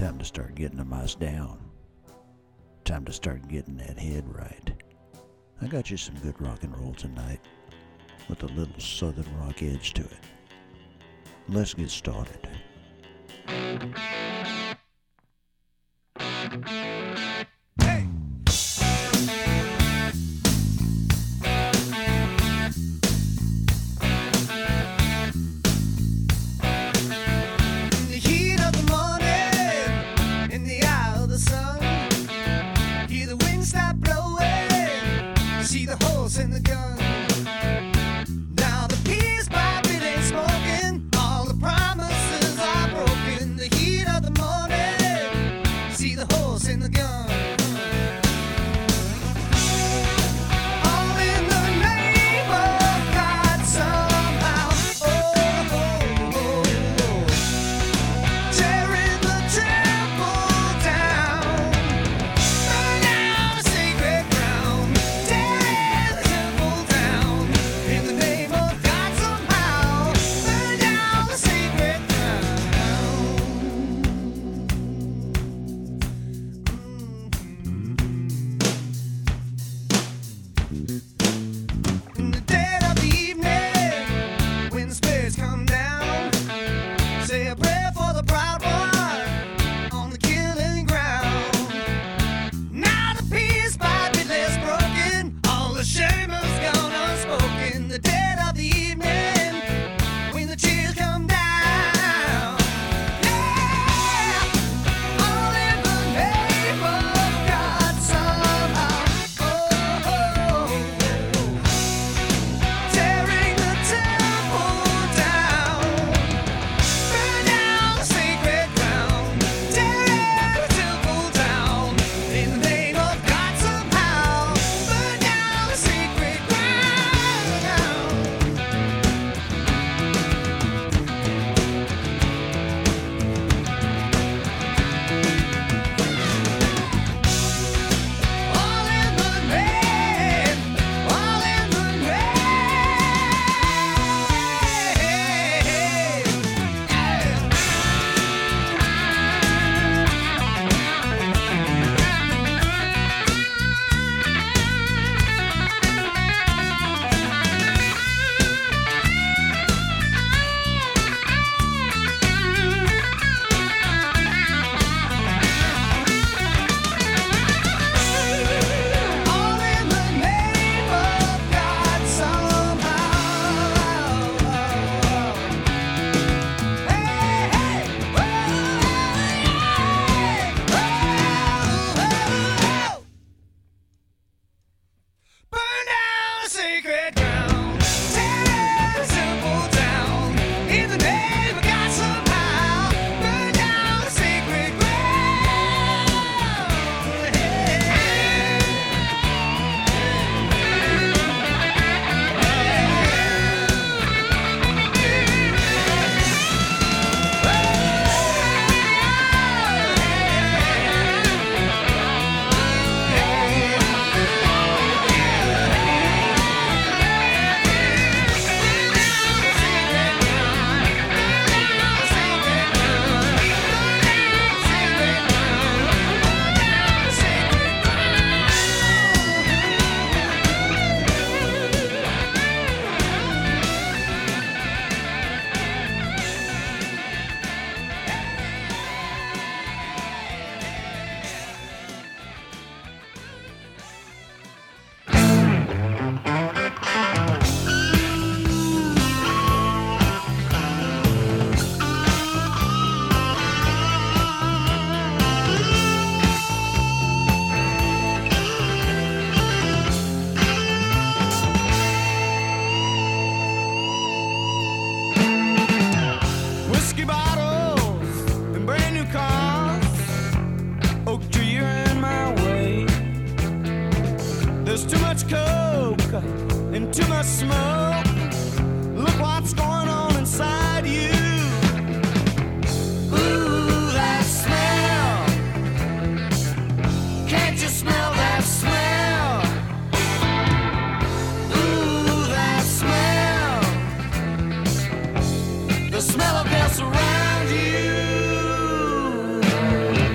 Time to start getting the mice down. Time to start getting that head right. I got you some good rock and roll tonight, with a little southern rock edge to it. Let's get started. Hey! In the gun. Now the peace pipe it ain't smoking. All the promises are broken. The heat of the morning. See the horse in the gun. All in the name of God somehow. Tearing the temple down. Burn down the sacred ground. In the name of God somehow, burn down the sacred ground. In the dead of the evening, when the spirits come down, say a prayer for the proud one on the killing ground. Now the peace might be less broken, all the shame has gone unspoken. The dead of the evening, when the chills come down. Yeah, all in the name of God somehow. Tearing the temple down. Burn down the sacred ground. Tearing the temple down. In the name of God somehow. Burn down the sacred ground. All in the name, all in the name. All in the name of God somehow. Hey, hey, whoa, burn down the sacred ground, tear the temple down. In the name of God somehow, burn down the sacred ground. Whiskey bottles and brand new cars. Oak tree, you're in my way. There's too much coke and too much smoke. Look what's going on inside you. Ooh, that smell. Can't you smell that smell? Ooh, that smell. The smell of death around you.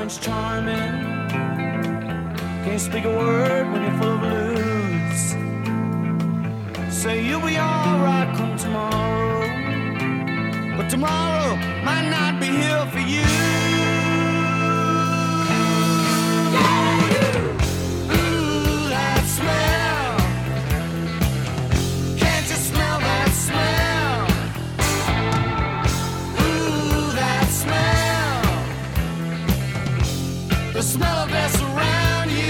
Prince Charming. Can't speak a word when you're full of blues. Say you'll be alright come tomorrow, but tomorrow might not be here for you. Ooh, that smell. Can't you smell that smell? Ooh, that smell. The smell of this around you.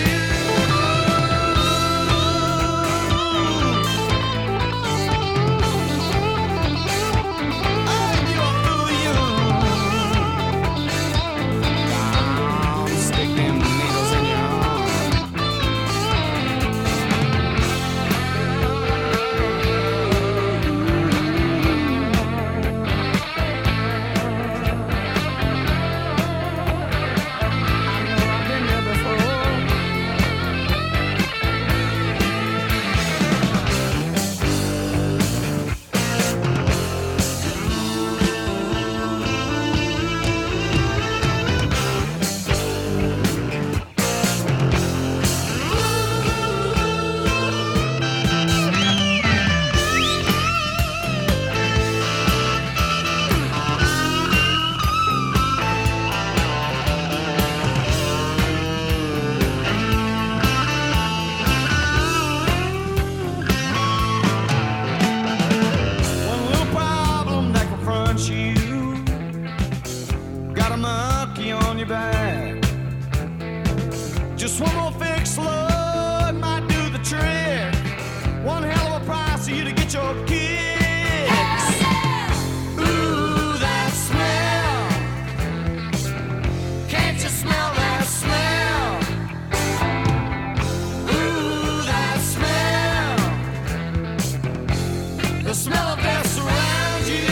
Just one more fix load might do the trick. One hell of a price for you to get your kicks. Ooh, that smell. Can't you smell that smell? Ooh, that smell. The smell of death surrounds you.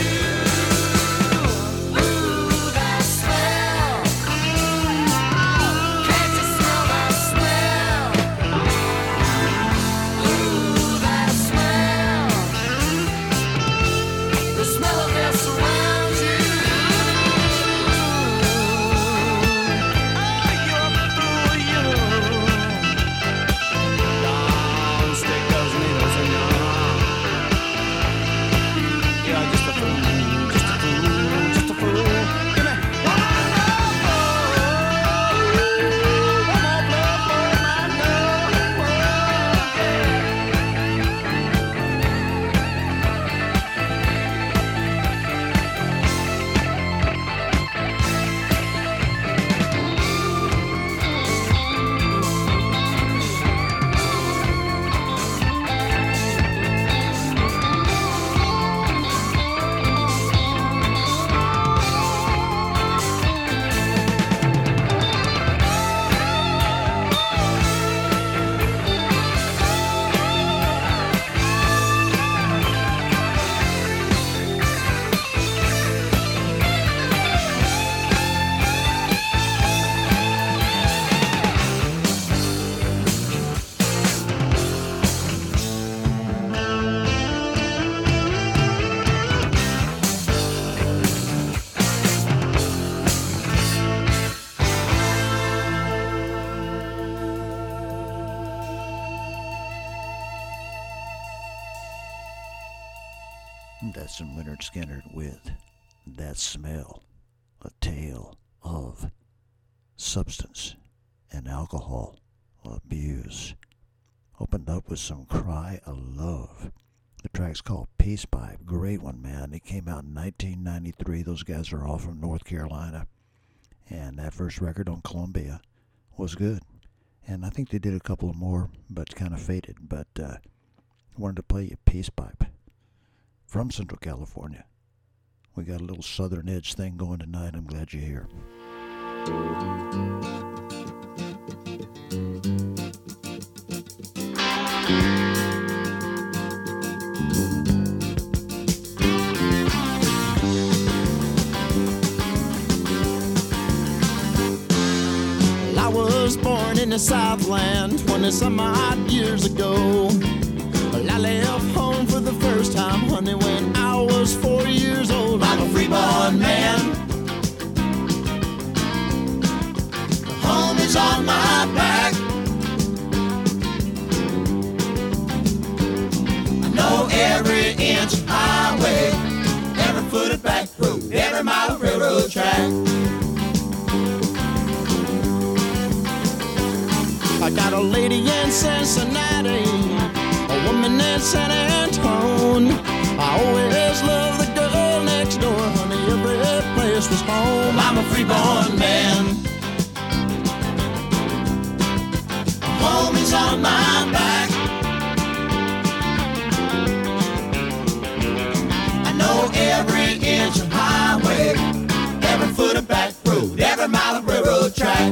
That's some Lynyrd Skynyrd with That Smell, a tale of substance and alcohol abuse. Opened up with some Cry of Love. The track's called Peace Pipe. Great one, man. It came out in 1993. Those guys are all from North Carolina. And that first record on Columbia was good. And I think they did a couple more, but kind of faded. But I wanted to play you Peace Pipe from Central California. We got a little Southern Edge thing going tonight. I'm glad you're here. Well, I was born in the Southland 20-some odd years ago. Well, I left home for the first time, honey, when I was 4 years old. I'm a free-born man. is on my back. I know every inch of highway, every foot of back road, every mile of railroad track. I got a lady in Cincinnati, a woman in San Antone. I always loved the girl next door, honey, every place was home. I'm a freeborn man. Home is on my back. I know every inch of highway, every foot of back road, every mile of railroad track.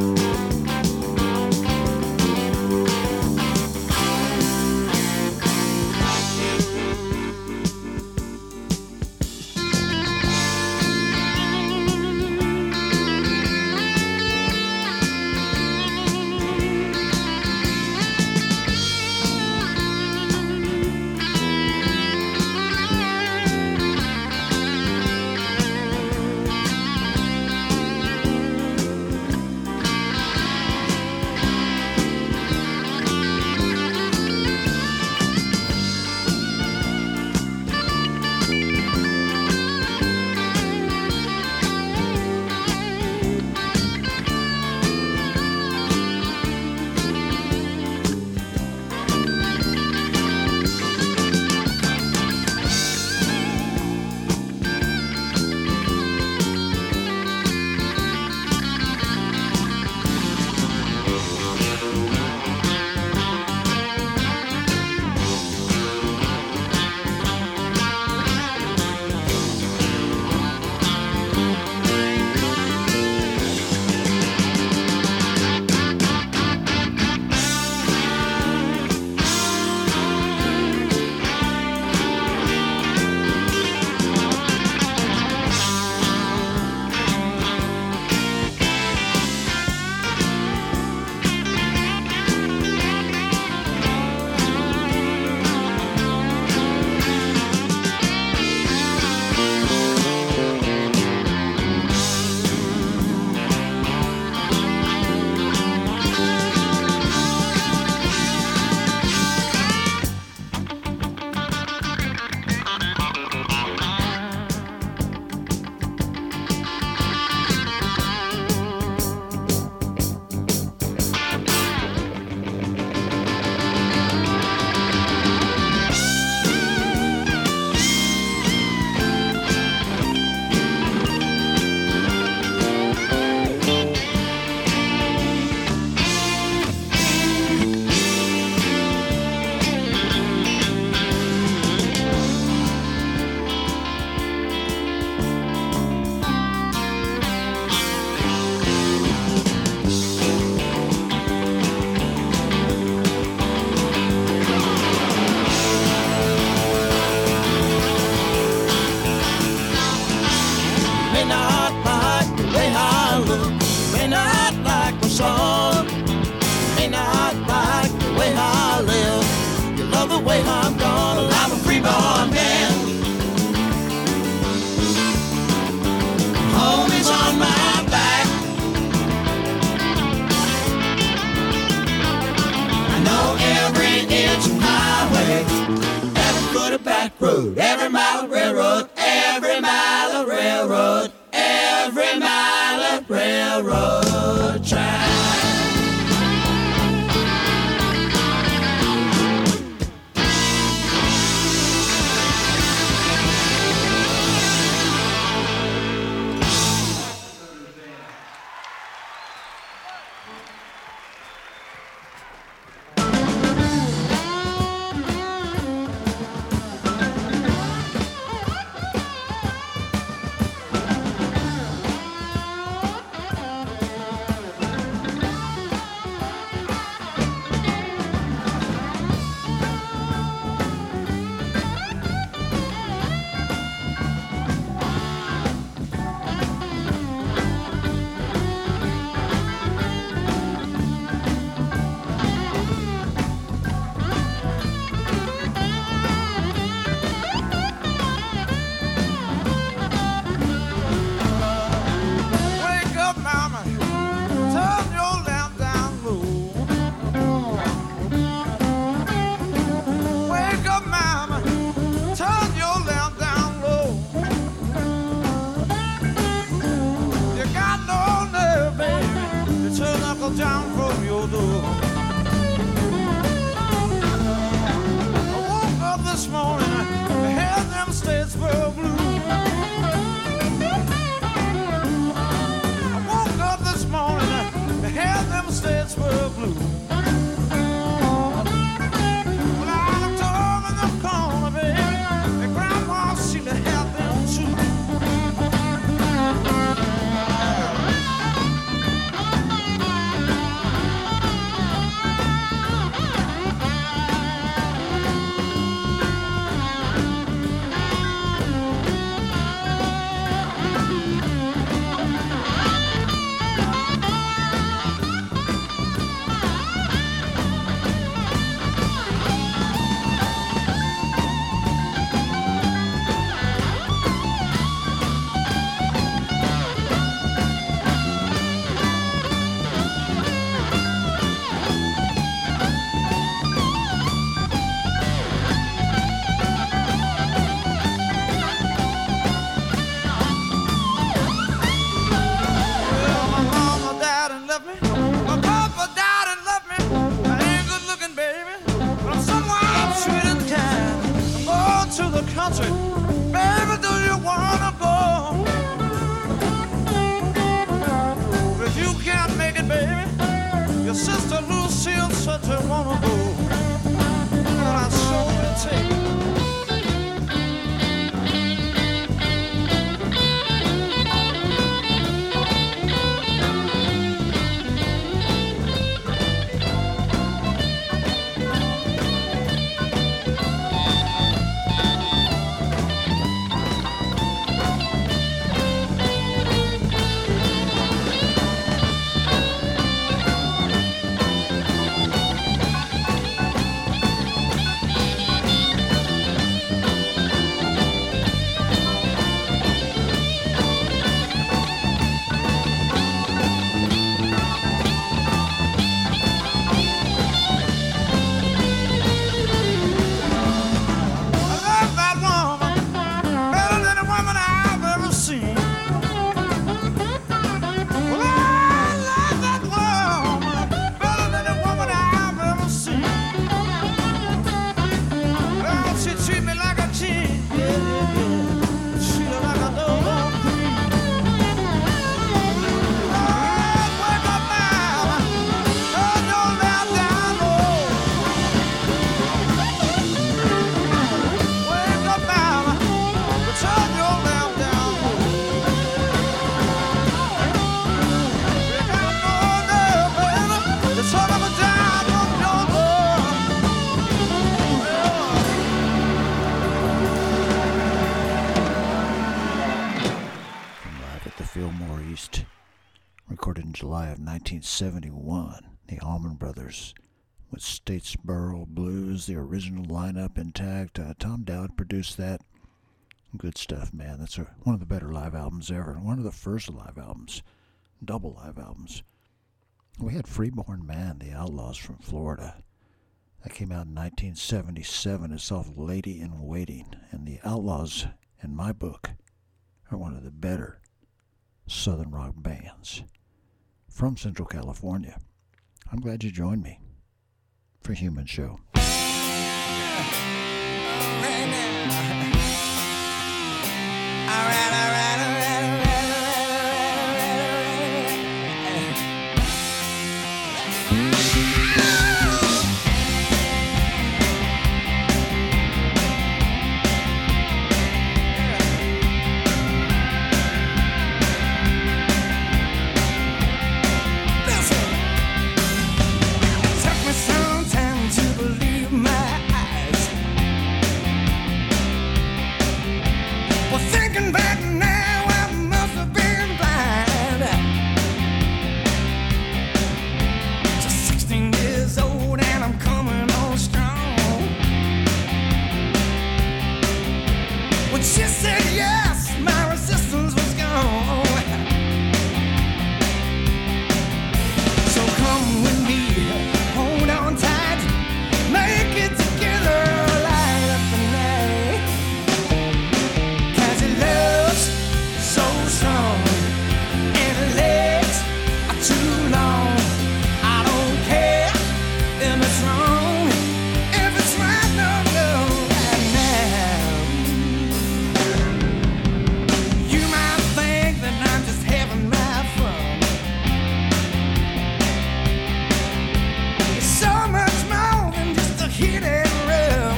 Every mile of railroad, every mile of railroad, every mile of railroad track. 1971. The Allman Brothers with Statesboro Blues, the original lineup intact. Tom Dowd produced that. Good stuff, man. That's one of the better live albums ever. One of the first live albums, double live albums. We had Freeborn Man, the Outlaws from Florida. That came out in 1977. It's off Lady in Waiting. And the Outlaws, in my book, are one of the better Southern rock bands from Central California. I'm glad you joined me for Human Show. All right now. All right, all right, all right. She said yes, my resistance was gone. So come with me, hold on tight, make it together, light up the night. 'Cause your love's so strong, and the legs are too long. I don't care if it's wrong, if it's right, no, no, right now. You might think that I'm just having my fun. It's so much more than just a hit and run.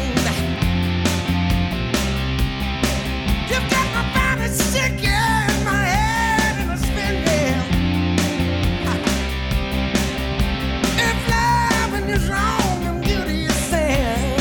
You've got my body shaking, my head in a spinning. If loving is wrong, I'm guilty of sin.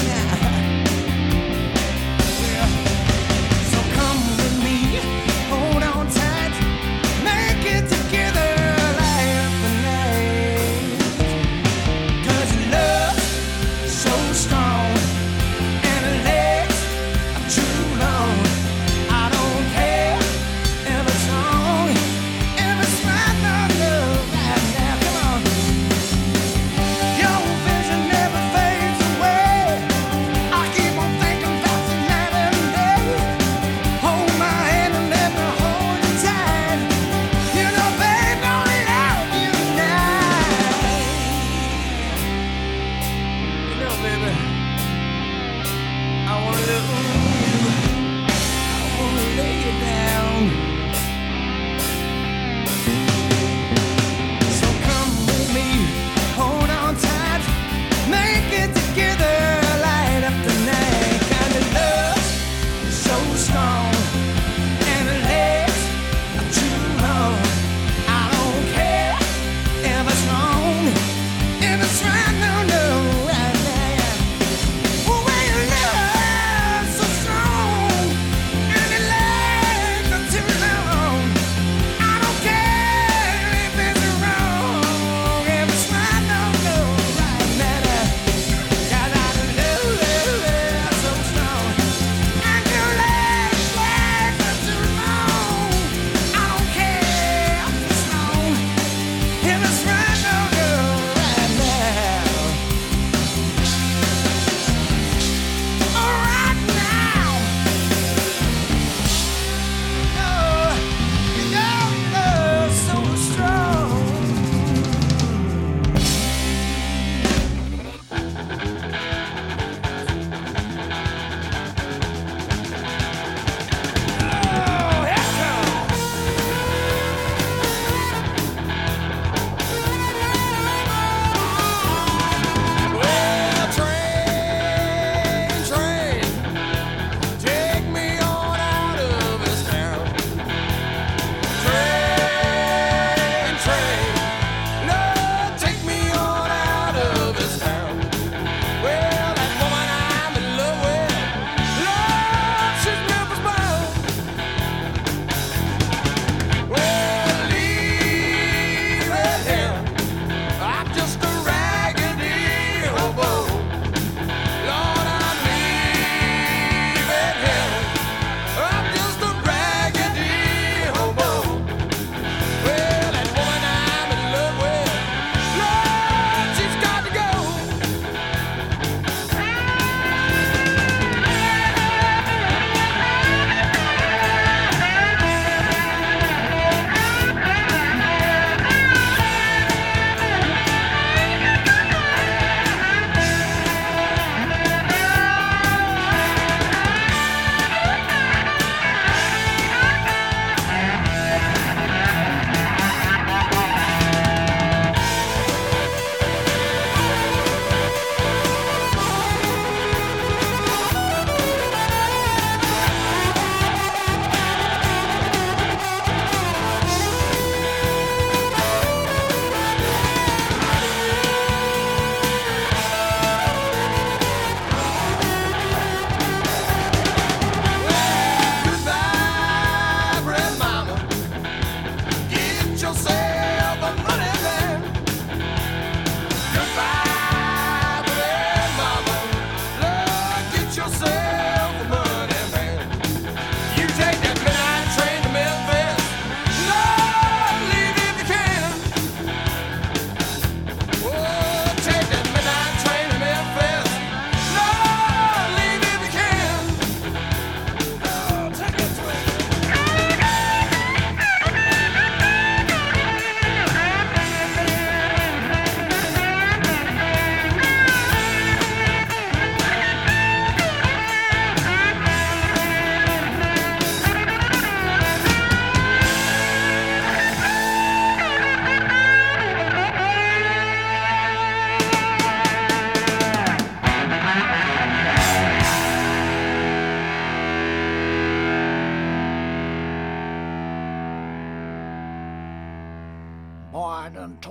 So come with me, hold on tight, make it together, light up the night. 'Cause your love's so strong, and the legs are too long. I don't care if it's wrong, if it's right, no, no, right now, come on. Your vision never fades away. I keep on thinking about you night and day. Hold my hand and let me hold you tight. You know, babe, I love you tonight. You know, baby, I wanna love you. I wanna lay you down. So come with me, hold on tight, make it together, light up the night. 'Cause the love's so strong, and the legs are too long. I don't care if it's wrong, if it's right, no, no, right now.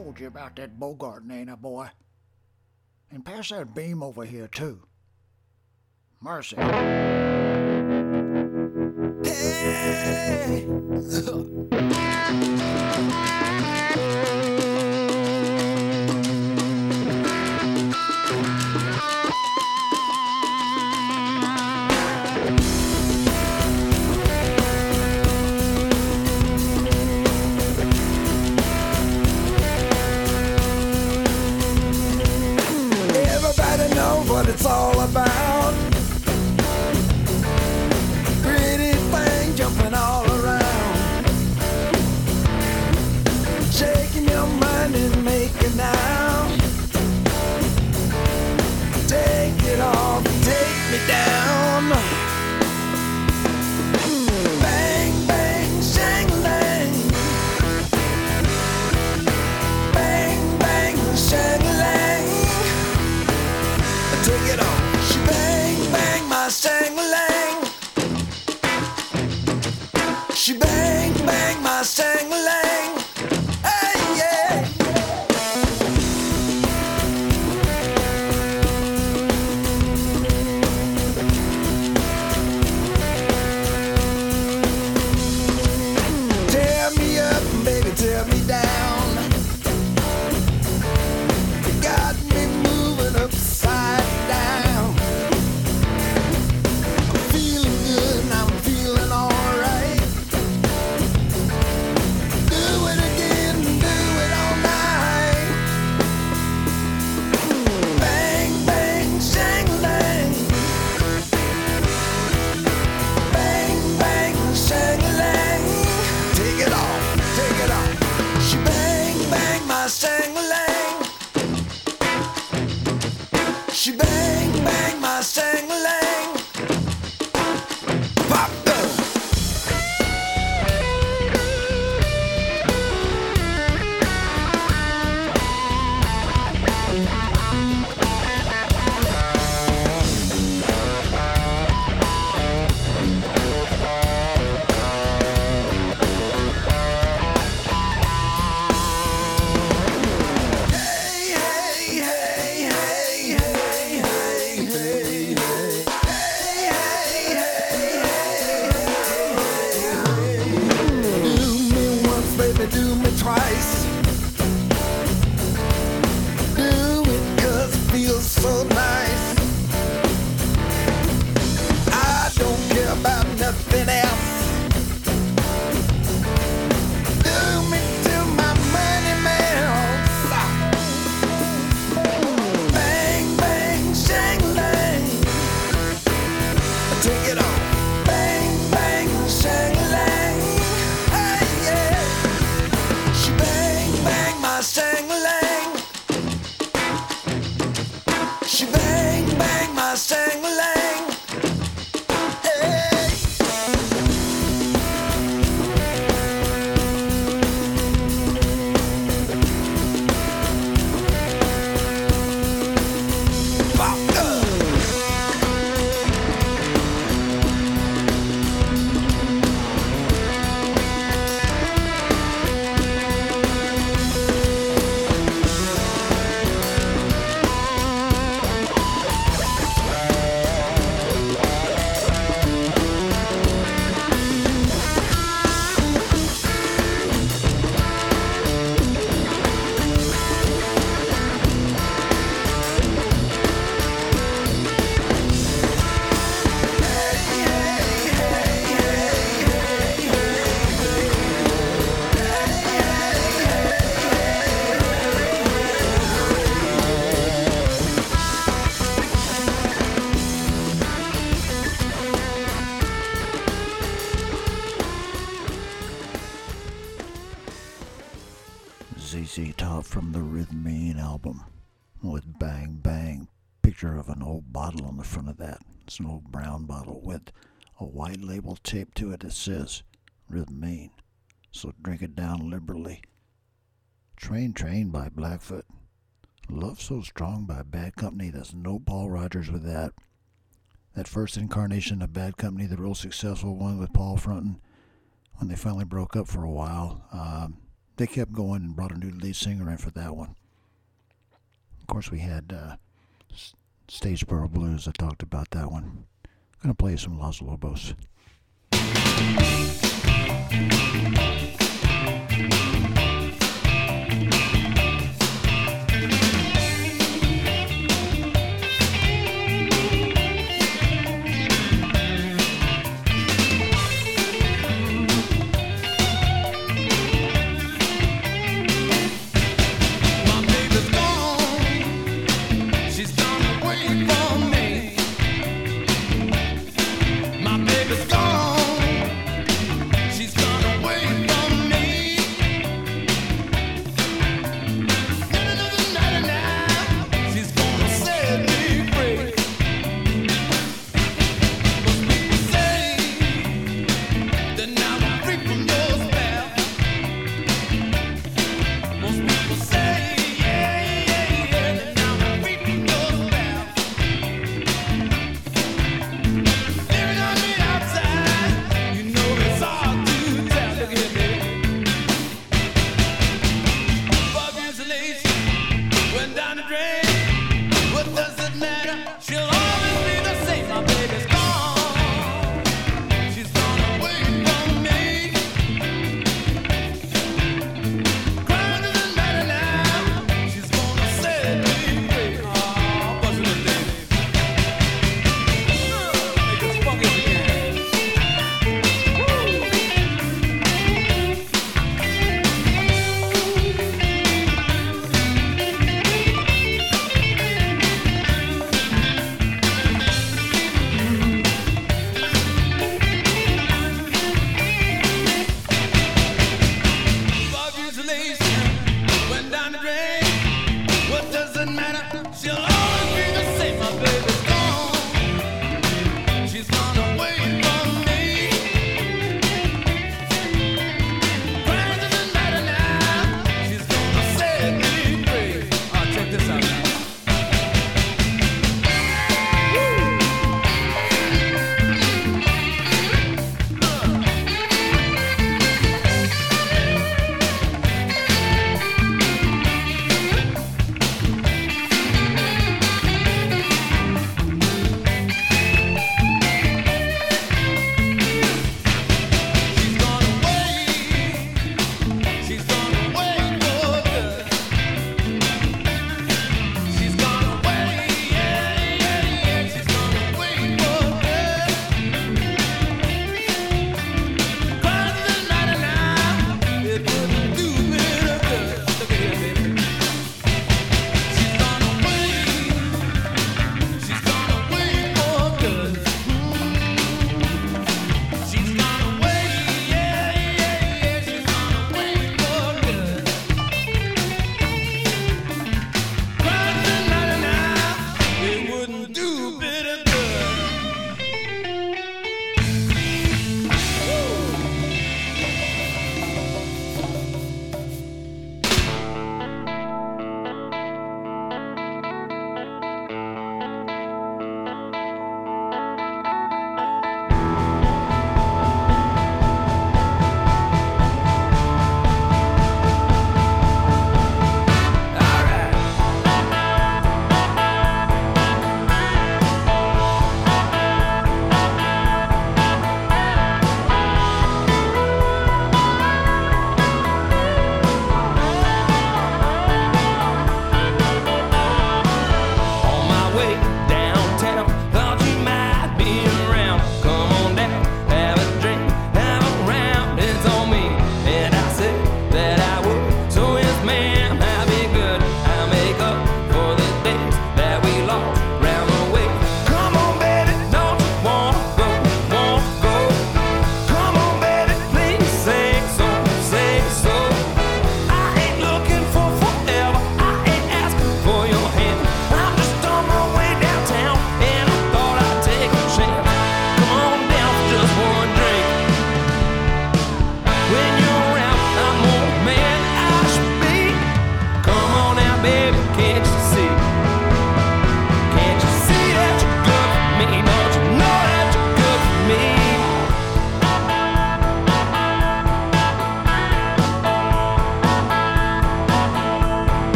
told you about that Bogarting, ain't I, boy? And pass that beam over here, too. Mercy. Hey. Everybody knows what it's all about. Pretty thing jumping all around, shaking your mind and making out. Take it off, take me down. Bang, bang, shang-lang. Bang, bang, shang-lang. Take it off. She bang, bang, my shang-lang. She bang, bang, my shang-lang. Hey, yeah. Tear me up, baby, tear me down. You got me moving upside down. I'm feeling good and I'm feeling alright. Do it again, do it all night. Bang, bang, shang-lang. Bang, bang, shang-lang. Take it off, take it off. She bang, bang, my shang-lang. She bang, bang, my shang-lang. Pop up. Hey, hey, hey, hey, hey, hey, hey, hey. Do me once, baby, do me twice. Do it 'cause it feels so nice. I don't care about nothing else. Do me till my money melts. Bang, bang, shang-lang. Take it off. Bang, bang, shang-lang. Hey, yeah. She bang, bang, my shang-lang. She bang, bang, my shang-lang. Hey. Pop up. ZZ Top from the Rhythm album with Bang Bang. Picture of an old bottle on the front of that. It's an old brown bottle with a white label taped to it that says Rhythm. So drink it down liberally. Train by Blackfoot. Love So Strong by Bad Company. That's no Paul Rogers with that. That first incarnation of Bad Company, the real successful one with Paul fronting, when they finally broke up for a while, they kept going and brought a new lead singer in for that one. Of course, we had Statesboro Blues. I talked about that one. I'm going to play some Los Lobos. My baby's gone. She's gone away from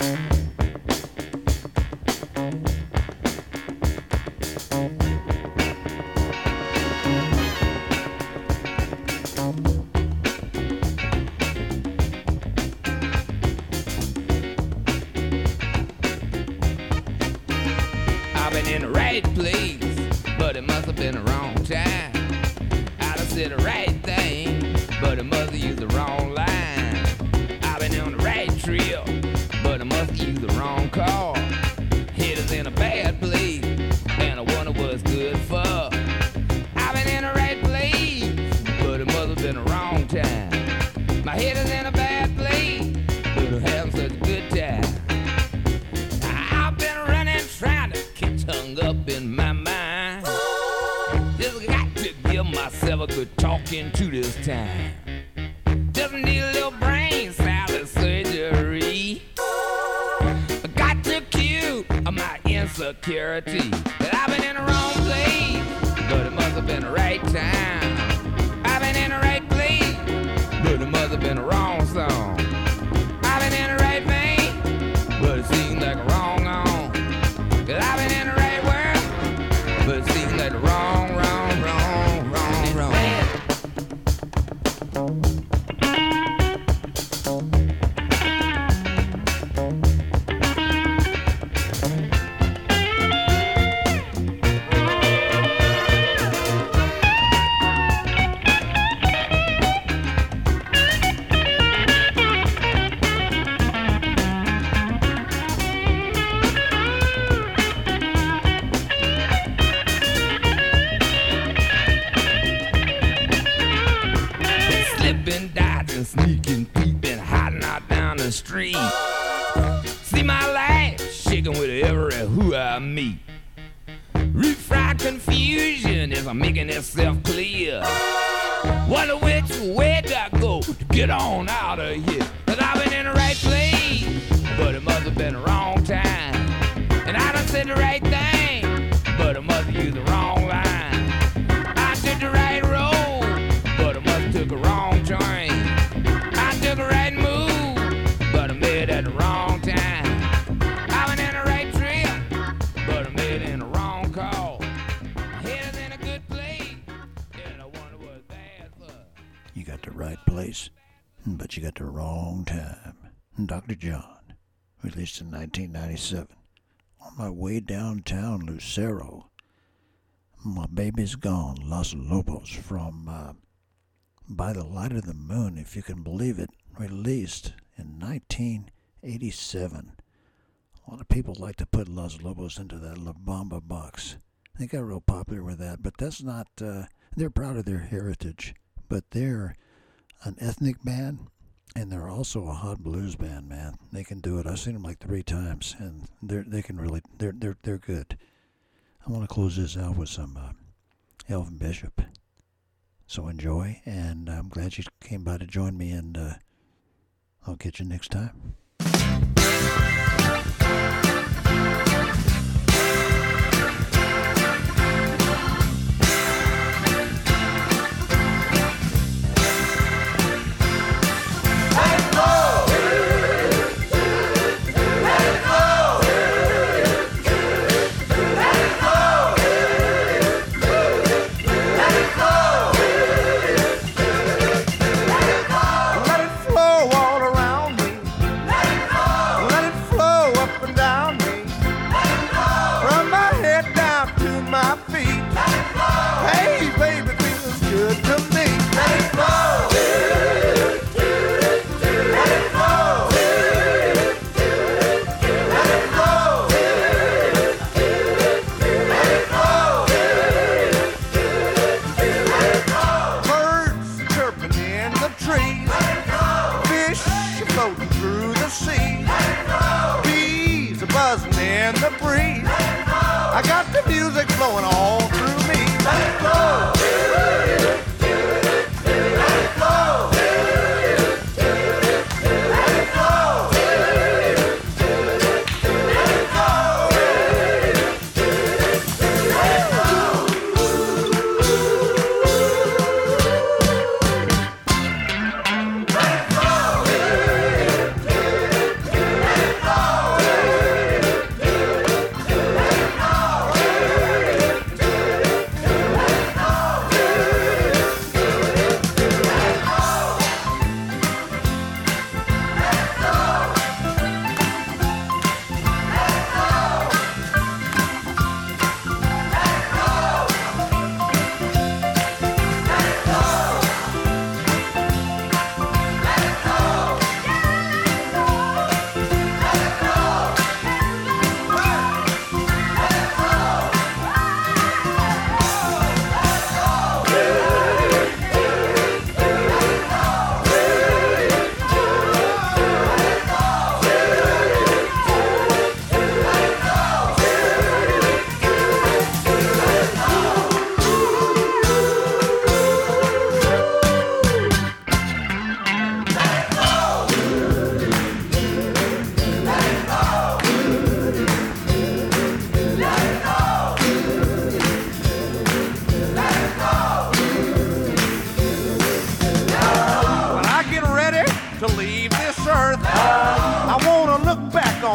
I've been in the right place, but it must have been the wrong time. I'd have said the right thing, but it must have used the wrong line. I've been on the right trip, but I must have used the wrong car. Head is in a bad place, and I wonder what's good for. I've been in the right place, but it must have been the wrong time. My head is in a bad place, but I'm having such a good time. I've been running, trying to get hung up in my mind. Just got to give myself a good talking to this time. Just need a little brain salad surgery. I got to cure my insecurity. That I've been in the wrong place, but it must have been the right time. I've been in the right place, but it must have been the wrong song. I've been in the right vein, but it seems like a wrong on. Cause I've been in the right world, but it seems like the wrong. Sneaking, peeping, hiding out down the street. See my life shaking with every who I meet. Refried confusion is making itself clear. Wonder which way do I go to get on out of here? Cause I've been in the right place, but it must have been the wrong time. And I done said the right thing, but it must have used the wrong line. I took the right road, but it must have took a wrong train. Took a right move, but I made it at the wrong time. I went in the right trip, but I made it in the wrong call. My head is in a good place, and I wonder what's bad for. You got the right place, but you got the wrong time. Dr. John, released in 1997. On my way downtown Lucero, My Baby's Gone, Los Lobos, from By the Light of the Moon, if you can believe it, released in 1987. A lot of people like to put Los Lobos into that La Bamba box. They got real popular with that, but that's not, they're proud of their heritage, but they're an ethnic band, and they're also a hot blues band, man. They can do it. I've seen them like 3 times, and they're good. I want to close this out with some Elvin Bishop. So enjoy, and I'm glad you came by to join me, and I'll catch you next time. I got the music flowing all through me. Let it flow. Let it flow.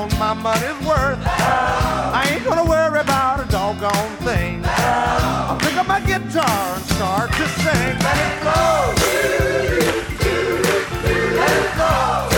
my money's worth. I ain't gonna worry about a doggone thing. I'll pick up my guitar and start to sing. Let it go. Let it go.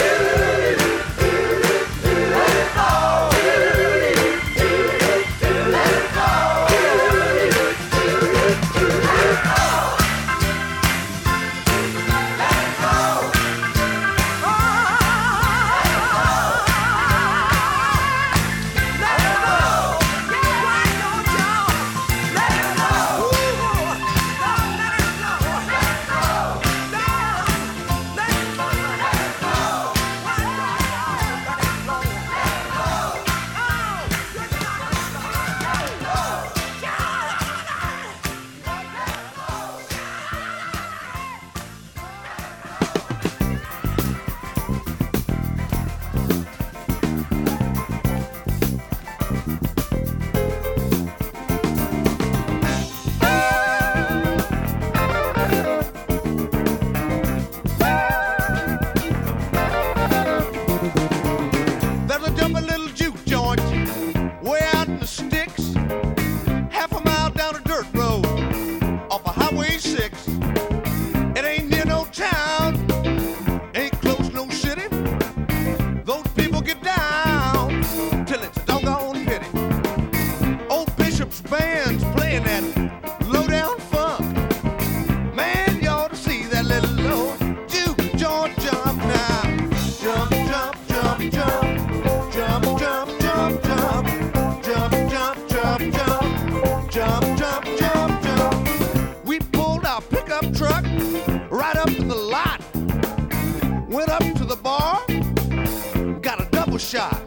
Shot.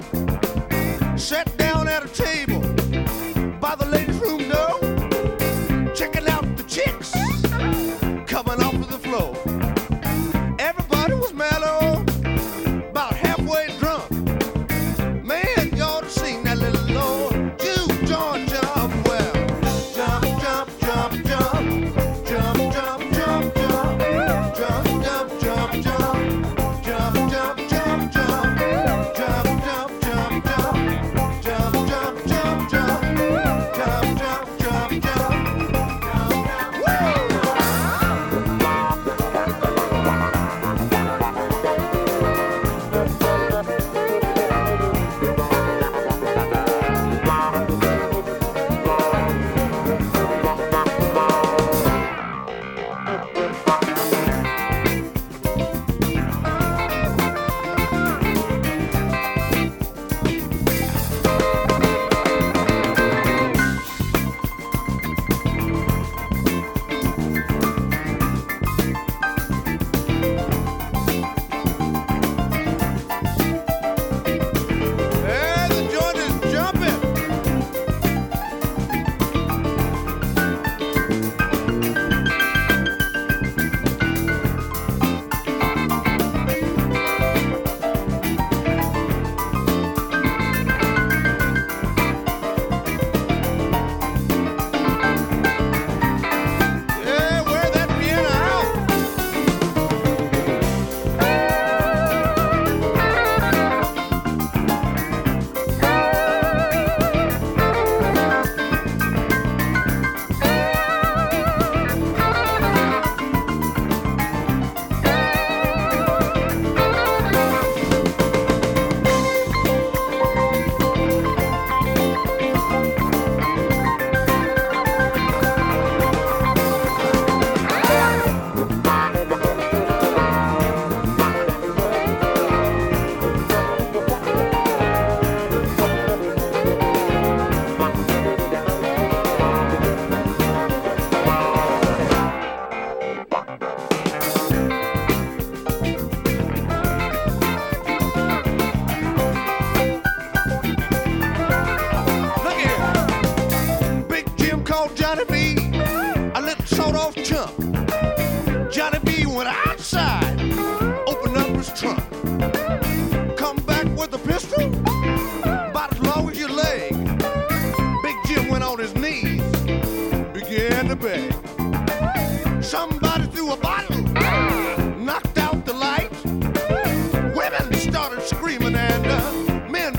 Sat down at a table by the ladies' room door, checking out the chicks coming off of the floor. Everybody was mellow, about halfway drunk. Man, you ought to sing that little Lord. You jump, jump, well, jump, jump, jump, jump, jump, jump, jump, jump, jump, jump, jump, jump, jump, jump, jump, jump. Jump, jump, jump, jump, jump, jump, jump.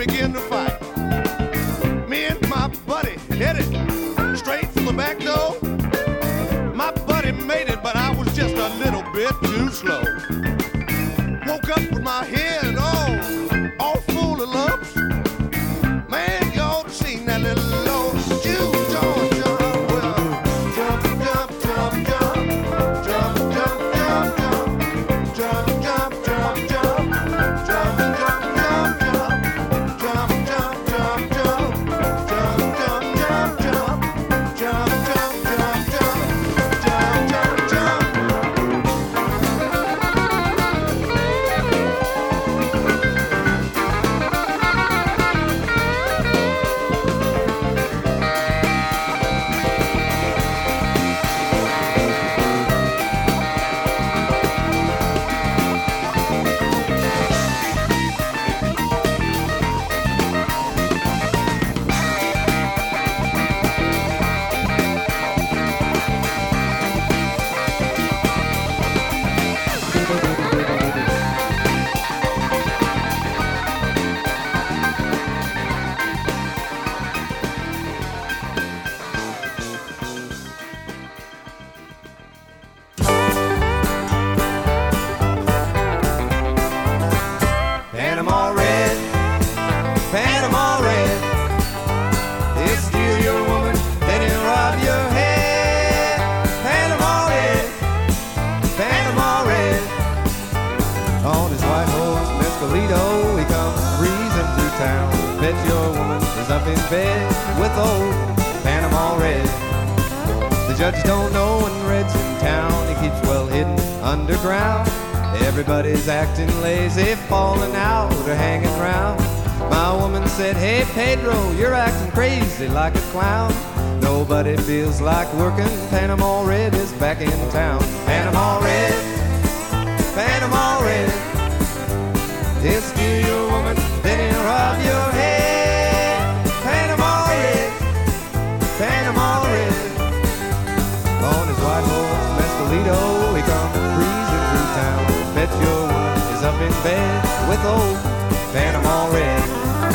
begin to fight. Me and my buddy headed straight for the back door. My buddy made it, but I was just a little bit too slow. Woke up with my head all full of lumps. Man, you ought to seen that little old Jew George. Everybody's acting lazy, falling out or hanging round. My woman said, hey Pedro, you're acting crazy like a clown. Nobody feels like working. Panama Red is back in town. Panama Red, Panama Red. He'll steal your woman, then he'll rob your head. Panama Red, Panama Red. On his white horse, Mescalito, he comes breezing through town. Bet your woman is up in bed with old Panama Red.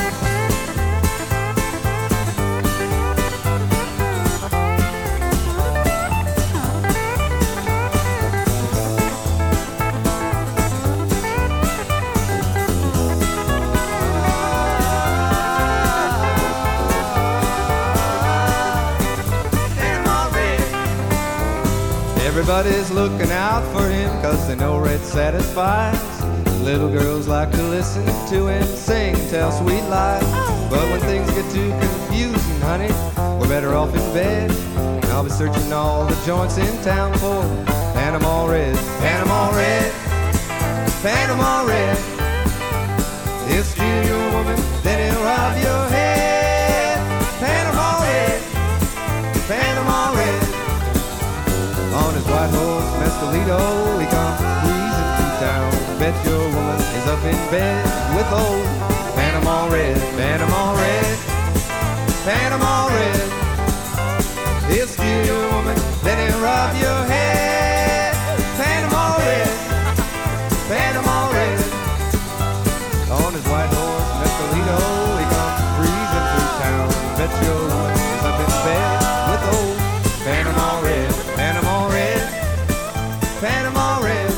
Everybody's looking out for him 'cause they know Red satisfies. Little girls like to listen to him sing, tell sweet lies. But when things get too confusing, honey, we're better off in bed. I'll be searching all the joints in town for Panama Red. Panama Red, Panama Red. He'll steal your woman, then he'll rob your head. Panama Red, Panama Red. On his white horse, Mescalito, he comes breezing through town. Bet your woman is up in bed with old Panama Red. Panama Red, Panama Red. He'll steal your woman, then he'll rob your head. Panama Red, Panama Red. On his white horse, Mescalito, he comes breezing through town. Bet your woman is up in bed with old Panama Red. Panama Red, Panama Red.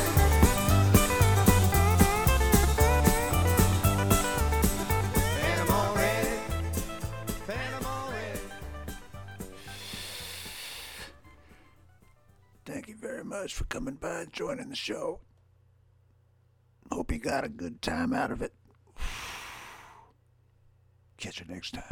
Panama Red, Panama Red. Thank you very much for coming by and joining the show. Hope you got a good time out of it. Catch you next time.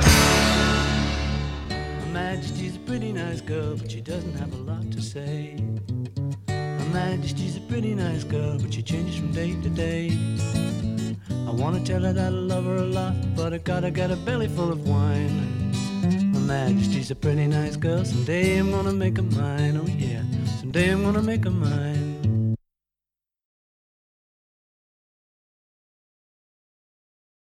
Her Majesty's a pretty nice girl, but she doesn't have a lot to say. Her Majesty's a pretty nice girl, but she changes from day to day. I wanna tell her that I love her a lot, but I gotta get a belly full of wine. Her Majesty's a pretty nice girl, someday I'm gonna make her mine, oh yeah, someday I'm gonna make her mine.